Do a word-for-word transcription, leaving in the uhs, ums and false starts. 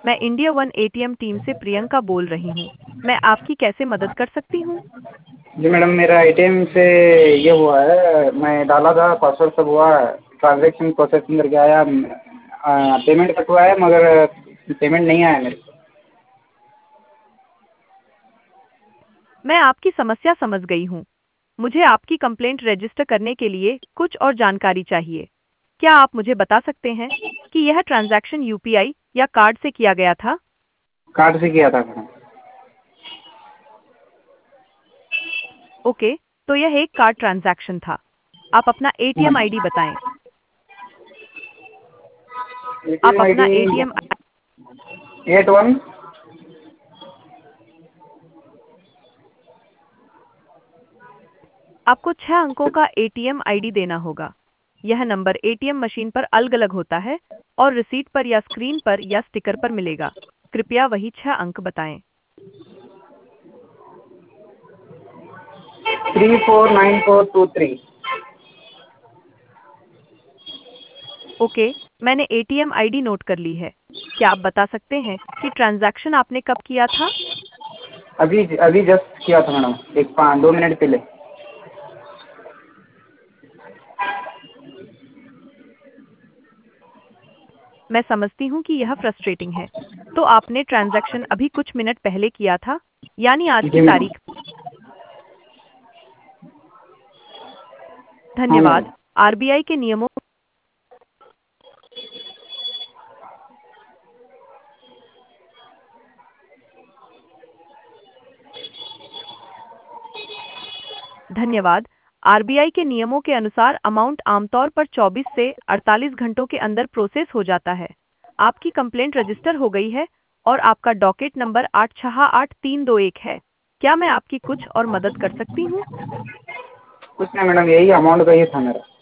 मैं India one ATM team से प्रियंका बोल रही हूँ। मैं आपकी कैसे मदद कर सकती हूँ? जी मैडम, मेरा एटीएम से ये हुआ है, मैं डाला था पासवर्ड सब हुआ, ट्रांजैक्शन प्रोसेसिंग करके आया, पेमेंट कट हुआ है मगर पेमेंट नहीं आया मेरे को। मैं आपकी समस्या समझ गई हूँ। मुझे आपकी कंप्लेंट रजिस्टर करने के लिए कुछ और जानकारी चाहिए। क्या आप मुझे बता सकते हैं कि यह ट्रांजैक्शन यूपीआई या कार्ड से किया गया था? कार्ड से किया था मैडम। ओके, तो यह एक कार्ड ट्रांजैक्शन था। आप अपना एटीएम आईडी बताएं। आप एटीएम आई अपना डी एटीएम एट वन आपको छह अंकों का एटीएम आईडी देना होगा। यह नंबर एटीएम मशीन पर अलग-अलग होता है और रिसीट पर या स्क्रीन पर या स्टिकर पर मिलेगा। कृपया वही छह अंक बताएं। Three four nine four two three. Okay, मैंने एटीएम आईडी नोट कर ली है। क्या आप बता सकते हैं कि ट्रांजैक्शन आपने कब किया था? अभी अभी जस्ट किया था मैडम, एक पाँच दो मिनट पहले। मैं समझती हूँ कि यह फ्रस्ट्रेटिंग है। तो आपने ट्रांजैक्शन अभी कुछ मिनट पहले किया था, यानी आज की जी मैडम। तारीख। हाँ मैडम। धन्यवाद। आरबीआई के नियमों धन्यवाद। आरबीआई के नियमों के अनुसार अमाउंट आमतौर पर चौबीस से अड़तालीस घंटों के अंदर प्रोसेस हो जाता है। आपकी कंप्लेंट रजिस्टर हो गई है और आपका डॉकेट नंबर आठ छह आठ तीन दो एक है। क्या मैं आपकी कुछ और मदद कर सकती हूँ? कुछ नहीं मैडम, यही अमाउंट का ही था मेरा।